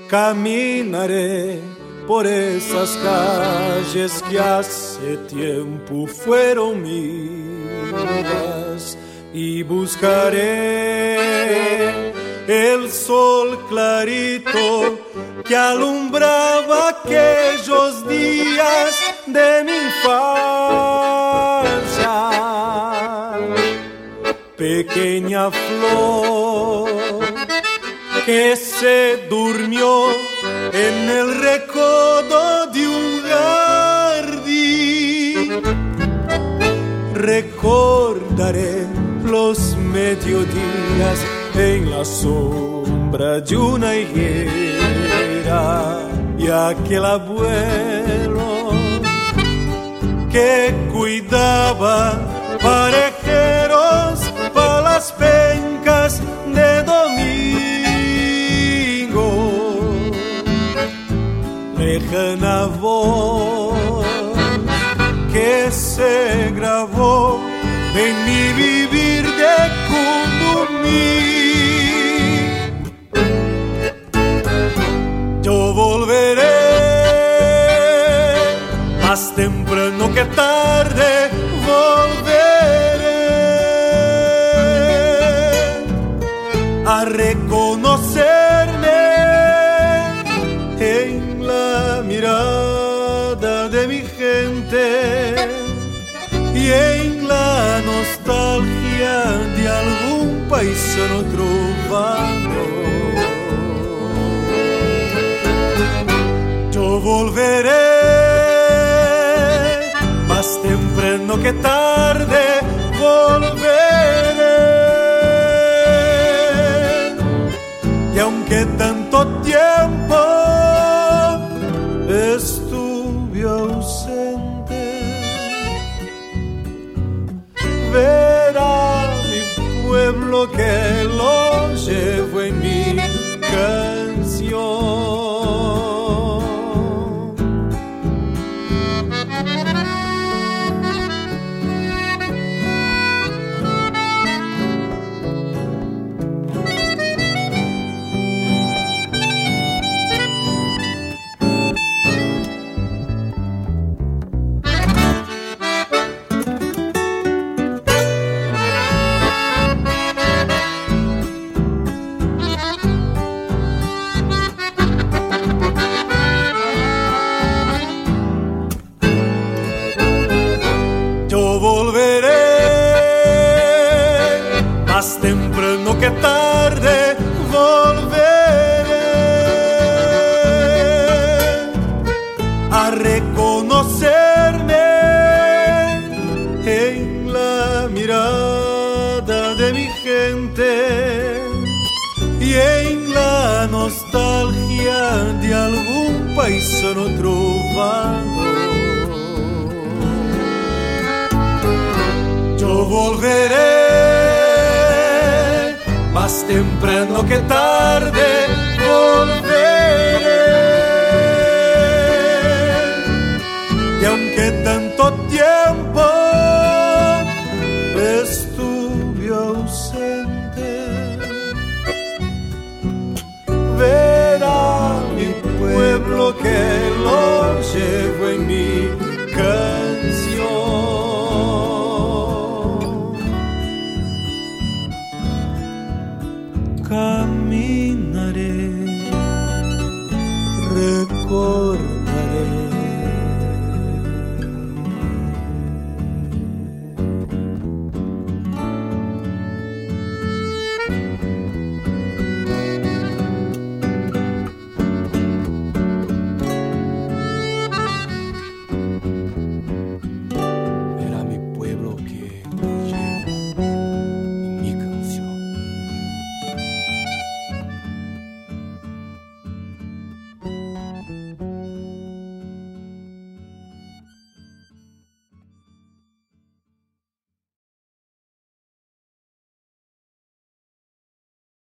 Caminaré por esas calles que hace tiempo fueron mías y buscaré el sol clarito que alumbraba aquellos días de mi infancia. Pequeña flor que se durmió en el recodo de un jardín. Recordaré los mediodías en la sombra de una higuera y aquel abuelo que cuidaba parejeros para las pencas de domingo. Lejana voz que se grabó en mi vivir de Cundumí. Yo volveré más temprano que tarde, volveré a reconocerme en la mirada de mi gente y en la nostalgia de algún paisano trovado. Yo volveré más temprano que tarde, volveré. Y aunque tanto tiempo estuve ausente, verá mi pueblo que lo llevo en mi canción. Más temprano que tarde, volveré a reconocerme en la mirada de mi gente y en la nostalgia de algún paisano trovado. Yo volveré más temprano que tarde, volveré. Y aunque tanto tiempo estuve ausente, verá mi pueblo que lo llevo en mi canción. Caminaré, recordaré